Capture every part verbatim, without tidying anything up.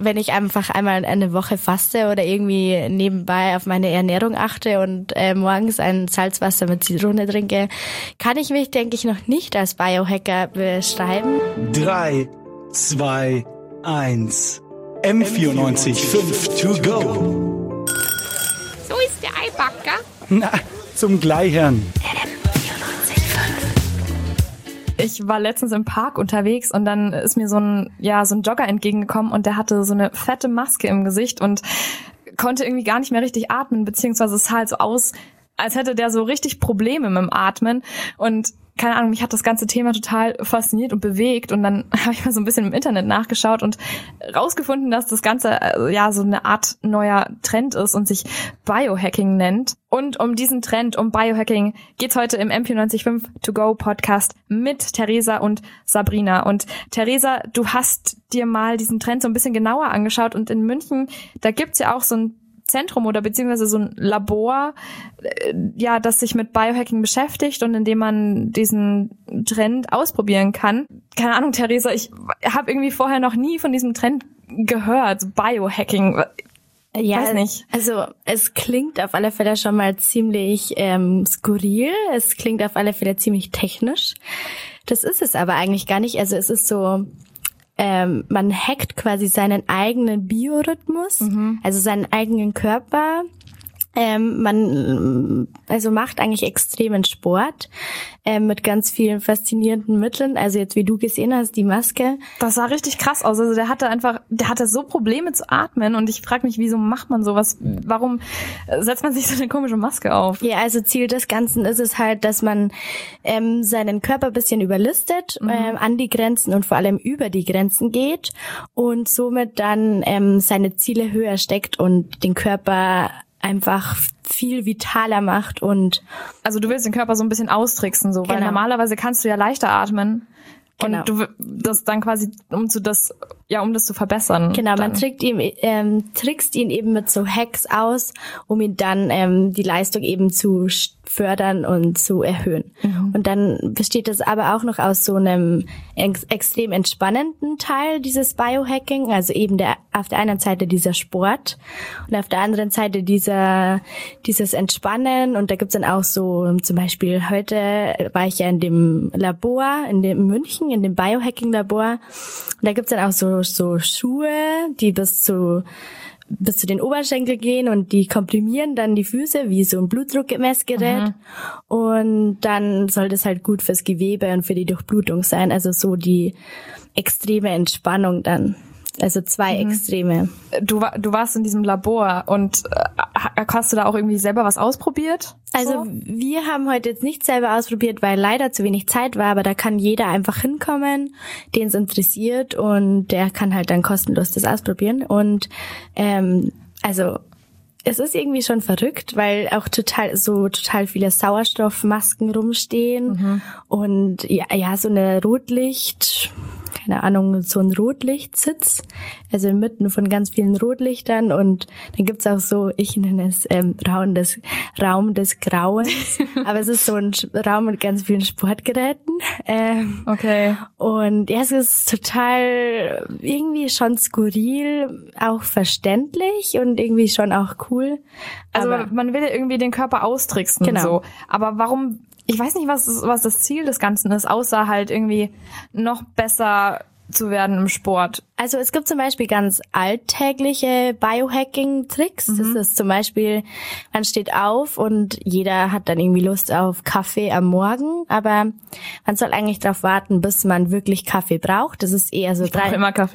wenn ich einfach einmal eine Woche faste oder irgendwie nebenbei auf meine Ernährung achte und äh, morgens ein Salzwasser mit Zitrone trinke, kann ich mich, denke ich, noch nicht als Biohacker beschreiben. Drei, zwei, eins. M vierundneunzig Komma fünf to go. So ist der Eibacker. Na, zum Gleichern. Ich war letztens im Park unterwegs und dann ist mir so ein, ja, so ein Jogger entgegengekommen und der hatte so eine fette Maske im Gesicht und konnte irgendwie gar nicht mehr richtig atmen, beziehungsweise es sah halt so aus, als hätte der so richtig Probleme mit dem Atmen und keine Ahnung, mich hat das ganze Thema total fasziniert und bewegt und dann habe ich mal so ein bisschen im Internet nachgeschaut und rausgefunden, dass das Ganze ja so eine Art neuer Trend ist und sich Biohacking nennt. Und um diesen Trend, um Biohacking, geht's heute im M vierundneunzig Komma fünf To Go Podcast mit Theresa und Sabrina. Und Theresa, du hast dir mal diesen Trend so ein bisschen genauer angeschaut und in München, da gibt's ja auch so ein Zentrum oder beziehungsweise so ein Labor, ja, das sich mit Biohacking beschäftigt und in dem man diesen Trend ausprobieren kann. Keine Ahnung, Theresa, ich habe irgendwie vorher noch nie von diesem Trend gehört, Biohacking. Ja, weiß nicht. Also es klingt auf alle Fälle schon mal ziemlich ähm, skurril. Es klingt auf alle Fälle ziemlich technisch. Das ist es aber eigentlich gar nicht. Also es ist so, ähm, man hackt quasi seinen eigenen Biorhythmus, mhm. also seinen eigenen Körper. Ähm, man also macht eigentlich extremen Sport ähm, mit ganz vielen faszinierenden Mitteln. Also jetzt, wie du gesehen hast, die Maske. Das sah richtig krass aus. Also der hatte einfach, der hatte so Probleme zu atmen und ich frage mich, wieso macht man sowas? Warum setzt man sich so eine komische Maske auf? Ja, also Ziel des Ganzen ist es halt, dass man ähm, seinen Körper ein bisschen überlistet, mhm. ähm, an die Grenzen und vor allem über die Grenzen geht und somit dann ähm, seine Ziele höher steckt und den Körper einfach viel vitaler macht und also du willst den Körper so ein bisschen austricksen, so, weil genau. normalerweise kannst du ja leichter atmen und genau. du das dann quasi um zu das ja um das zu verbessern. Genau, dann. man trickt ihn ähm, trickst ihn eben mit so Hacks aus, um ihn dann ähm, die Leistung eben zu fördern und zu erhöhen. Mhm. Und dann besteht es aber auch noch aus so einem ex- extrem entspannenden Teil dieses Biohacking, also eben der auf der einen Seite dieser Sport und auf der anderen Seite dieser dieses Entspannen. Und da gibt's dann auch so, zum Beispiel heute war ich ja in dem Labor, in dem München, in dem Biohacking-Labor. Und da gibt's dann auch so so Schuhe, die bis zu bis zu den Oberschenkel gehen und die komprimieren dann die Füße wie so ein Blutdruckmessgerät. Mhm. Und dann soll das halt gut fürs Gewebe und für die Durchblutung sein. Also so die extreme Entspannung dann. Also zwei mhm. Extreme. Du, du warst in diesem Labor und äh, hast du da auch irgendwie selber was ausprobiert? Also so? Wir haben heute jetzt nicht selber ausprobiert, weil leider zu wenig Zeit war, aber da kann jeder einfach hinkommen, den es interessiert und der kann halt dann kostenlos das ausprobieren. Und ähm, also es ist irgendwie schon verrückt, weil auch total so total viele Sauerstoffmasken rumstehen mhm. und ja, ja so eine Rotlicht keine Ahnung, so ein Rotlichtsitz, also inmitten von ganz vielen Rotlichtern und dann gibt's auch so, ich nenne es ähm, Raum des Raum des Grauens, aber es ist so ein Raum mit ganz vielen Sportgeräten. Ähm, okay. Und ja, es ist total irgendwie schon skurril, auch verständlich und irgendwie schon auch cool. Also aber man will irgendwie den Körper austricksen, genau. so. Aber warum? Ich weiß nicht, was, was das Ziel des Ganzen ist, außer halt irgendwie noch besser zu werden im Sport. Also es gibt zum Beispiel ganz alltägliche Biohacking-Tricks. Mhm. Das ist zum Beispiel, man steht auf und jeder hat dann irgendwie Lust auf Kaffee am Morgen, aber man soll eigentlich darauf warten, bis man wirklich Kaffee braucht. Das ist eher so ich drei. Ich immer Kaffee.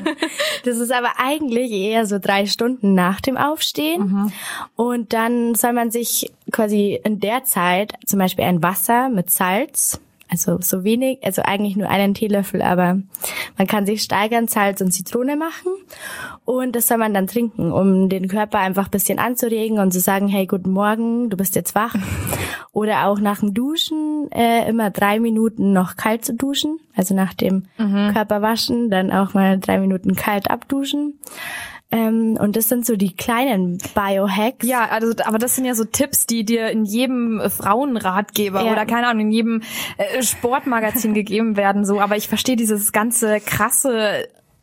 Das ist aber eigentlich eher so drei Stunden nach dem Aufstehen. Mhm. Und dann soll man sich quasi in der Zeit zum Beispiel ein Wasser mit Salz, also so wenig, also eigentlich nur einen Teelöffel, aber man kann sich steigern, Salz und Zitrone machen und das soll man dann trinken, um den Körper einfach ein bisschen anzuregen und zu sagen, hey, guten Morgen, du bist jetzt wach. Oder auch nach dem Duschen äh, immer drei Minuten noch kalt zu duschen, also nach dem mhm. Körperwaschen dann auch mal drei Minuten kalt abduschen. Ähm, und das sind so die kleinen Biohacks. Ja, also, aber das sind ja so Tipps, die dir in jedem Frauenratgeber ja. oder keine Ahnung, in jedem äh, Sportmagazin gegeben werden, so. Aber ich verstehe dieses ganze krasse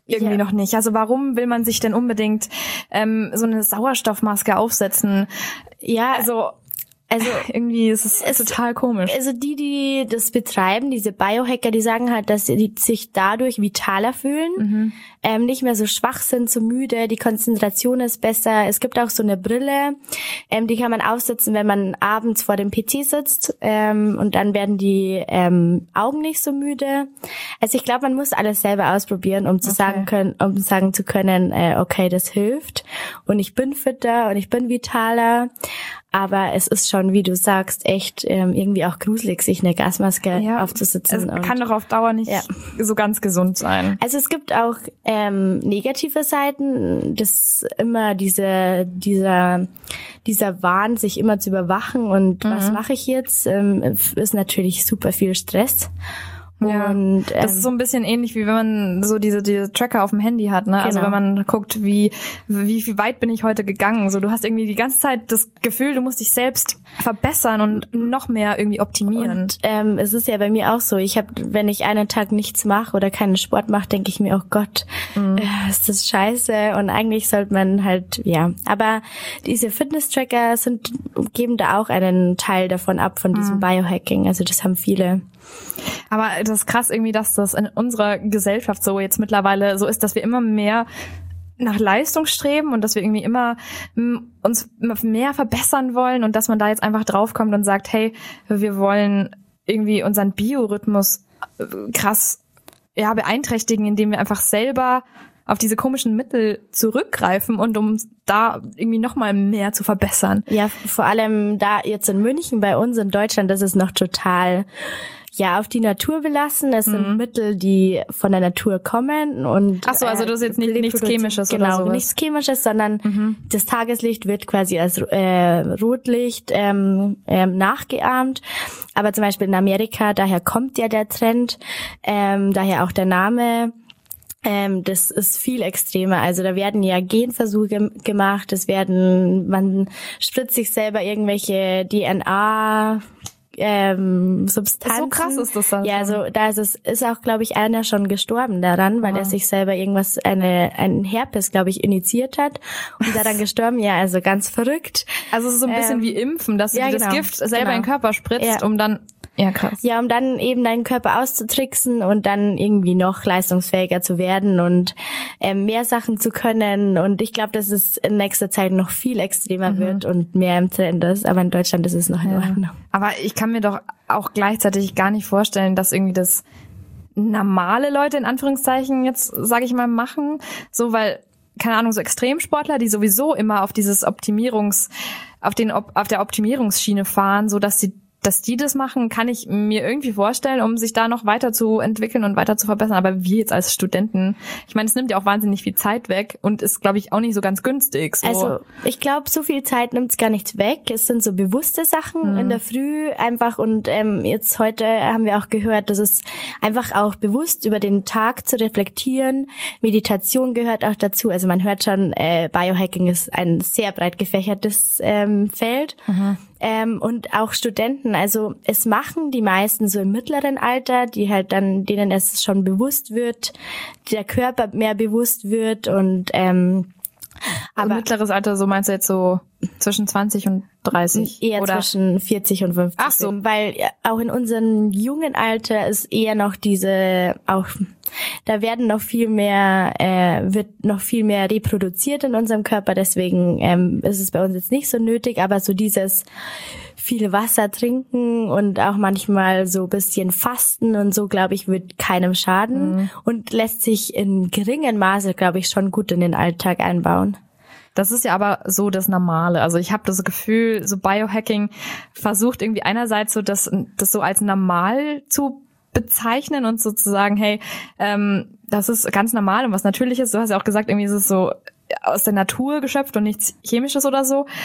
irgendwie Ja. noch nicht. Also warum will man sich denn unbedingt ähm, so eine Sauerstoffmaske aufsetzen? Ja, Also also irgendwie ist es, Es- total komisch. Also die, die das betreiben, diese Biohacker, die sagen halt, dass sie sich dadurch vitaler fühlen, Mhm. ähm, nicht mehr so schwach sind, so müde, die Konzentration ist besser. Es gibt auch so eine Brille, ähm, die kann man aufsetzen, wenn man abends vor dem P C sitzt, ähm, und dann werden die ähm, Augen nicht so müde. Also ich glaube, man muss alles selber ausprobieren, um zu Okay. sagen können, um sagen zu können, äh, okay, das hilft und ich bin fitter und ich bin vitaler. Aber es ist schon, wie du sagst, echt ähm, irgendwie auch gruselig, sich eine Gasmaske Ja, aufzusitzen. Es und kann doch auf Dauer nicht Ja. so ganz gesund sein. also es gibt auch ähm, negative Seiten, das immer diese dieser dieser Wahn, sich immer zu überwachen und was mache ich jetzt, ähm, ist natürlich super viel Stress. Ja, Und ähm, das ist so ein bisschen ähnlich, wie wenn man so diese, diese Tracker auf dem Handy hat, ne? Also Genau. wenn man guckt, wie, wie, wie weit bin ich heute gegangen? So, du hast irgendwie die ganze Zeit das Gefühl, du musst dich selbst verbessern und noch mehr irgendwie optimieren. Und ähm, es ist ja bei mir auch so, ich habe, wenn ich einen Tag nichts mache oder keinen Sport mache, denke ich mir, oh Gott, Mhm. äh, ist das scheiße. Und eigentlich sollte man halt, ja. Aber diese Fitness-Tracker sind, geben da auch einen Teil davon ab, von diesem Mhm. Biohacking. Also das haben viele. Aber das ist krass irgendwie, dass das in unserer Gesellschaft so jetzt mittlerweile so ist, dass wir immer mehr nach Leistung streben und dass wir irgendwie immer m, uns immer mehr verbessern wollen und dass man da jetzt einfach draufkommt und sagt, hey, wir wollen irgendwie unseren Biorhythmus äh, krass ja beeinträchtigen, indem wir einfach selber auf diese komischen Mittel zurückgreifen und um da irgendwie noch mal mehr zu verbessern. Ja, vor allem da jetzt in München, bei uns in Deutschland, das ist noch total, ja, auf die Natur belassen. Es sind Mittel, die von der Natur kommen und Ach so, also das ist jetzt nicht- nichts reproduzieren- Chemisches oder genau, sowas. nichts Chemisches, sondern das Tageslicht wird quasi als äh, Rotlicht ähm, ähm, nachgeahmt. Aber zum Beispiel in Amerika, daher kommt ja der Trend, ähm, daher auch der Name. Ähm, das ist viel extremer. Also da werden ja Genversuche gemacht, es werden, man spritzt sich selber irgendwelche D N A ähm, Substanzen. So krass ist das dann Ja, schon. also da ist es, ist auch, glaube ich, einer schon gestorben daran, weil Ah. er sich selber irgendwas, eine, einen Herpes, glaube ich, initiiert hat und daran gestorben. Ja, also ganz verrückt. Also es ist so ein bisschen Ähm, wie Impfen, dass du ja, dir das genau, Gift selber genau. in den Körper spritzt, Ja. um dann... Ja, krass. Ja, um dann eben deinen Körper auszutricksen und dann irgendwie noch leistungsfähiger zu werden und ähm, mehr Sachen zu können. Und ich glaube, dass es in nächster Zeit noch viel extremer wird und mehr im Trend ist. Aber in Deutschland ist es noch in Ordnung. Aber ich kann mir doch auch gleichzeitig gar nicht vorstellen, dass irgendwie das normale Leute in Anführungszeichen jetzt, sage ich mal, machen. So, weil, keine Ahnung, so Extremsportler, die sowieso immer auf dieses Optimierungs, auf den, auf der Optimierungsschiene fahren, so dass sie dass die das machen, kann ich mir irgendwie vorstellen, um sich da noch weiter zu entwickeln und weiter zu verbessern. Aber wir jetzt als Studenten, ich meine, es nimmt ja auch wahnsinnig viel Zeit weg und ist, glaube ich, auch nicht so ganz günstig. So. Also ich glaube, so viel Zeit nimmt's gar nicht weg. Es sind so bewusste Sachen in der Früh einfach und ähm, jetzt heute haben wir auch gehört, dass es einfach auch bewusst über den Tag zu reflektieren. Meditation gehört auch dazu. Also man hört schon, äh, Biohacking ist ein sehr breit gefächertes ähm, Feld. Ähm, und auch Studenten, also es machen die meisten so im mittleren Alter, die halt dann, denen es schon bewusst wird, der Körper mehr bewusst wird und ähm, aber mittleres Alter, so meinst du jetzt so zwischen zwanzig und dreißig? eher oder? zwischen vierzig und fünfzig. Ach so. sind, weil ja, auch in unserem jungen Alter ist eher noch diese, auch da werden noch viel mehr, äh, wird noch viel mehr reproduziert in unserem Körper, deswegen ähm, ist es bei uns jetzt nicht so nötig, aber so dieses viel Wasser trinken und auch manchmal so ein bisschen fasten und so, glaube ich, wird keinem schaden Mhm. und lässt sich in geringem Maße, glaube ich, schon gut in den Alltag einbauen. Das ist ja aber so das Normale. Also ich habe das Gefühl, so Biohacking versucht irgendwie einerseits so das, das so als normal zu bezeichnen und sozusagen, hey, ähm, das ist ganz normal und was Natürliches. Du hast ja auch gesagt, irgendwie ist es so aus der Natur geschöpft und nichts Chemisches oder so.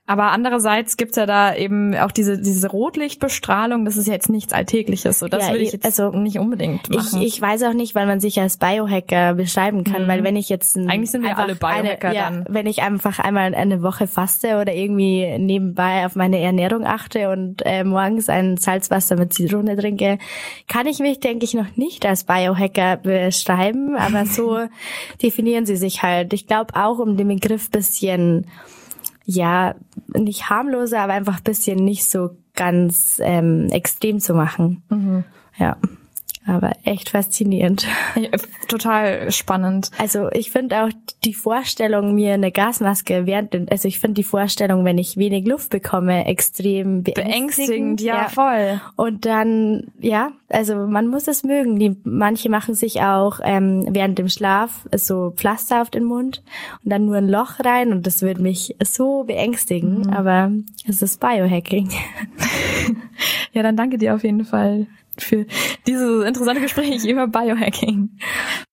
Aber andererseits gibt's ja da eben auch diese diese Rotlichtbestrahlung, das ist ja jetzt nichts Alltägliches, so das ja, würde ich jetzt also nicht unbedingt machen. Ich, ich weiß auch nicht, weil man sich als Biohacker beschreiben kann, mhm. weil wenn ich jetzt ein, eigentlich sind wir alle Biohacker eine, dann. Ja, wenn ich einfach einmal eine Woche faste oder irgendwie nebenbei auf meine Ernährung achte und äh, morgens ein Salzwasser mit Zitrone trinke, kann ich mich, denke ich, noch nicht als Biohacker beschreiben, aber so definieren sie sich halt. Ich glaube auch, um den Begriff bisschen ja, nicht harmloser, aber einfach ein bisschen nicht so ganz ähm, extrem zu machen. Mhm. Ja, aber echt faszinierend. Ja, total spannend. Also ich finde auch die Vorstellung, mir eine Gasmaske während, den, also ich finde die Vorstellung, wenn ich wenig Luft bekomme, extrem beängstigend. Beängstigend, ja, ja, voll. Und dann, ja, also man muss es mögen. Die, manche machen sich auch ähm, während dem Schlaf so Pflaster auf den Mund und dann nur ein Loch rein und das würde mich so beängstigen. Mhm. Aber es ist Biohacking. Ja, dann danke dir auf jeden Fall für dieses interessante Gespräch über Biohacking.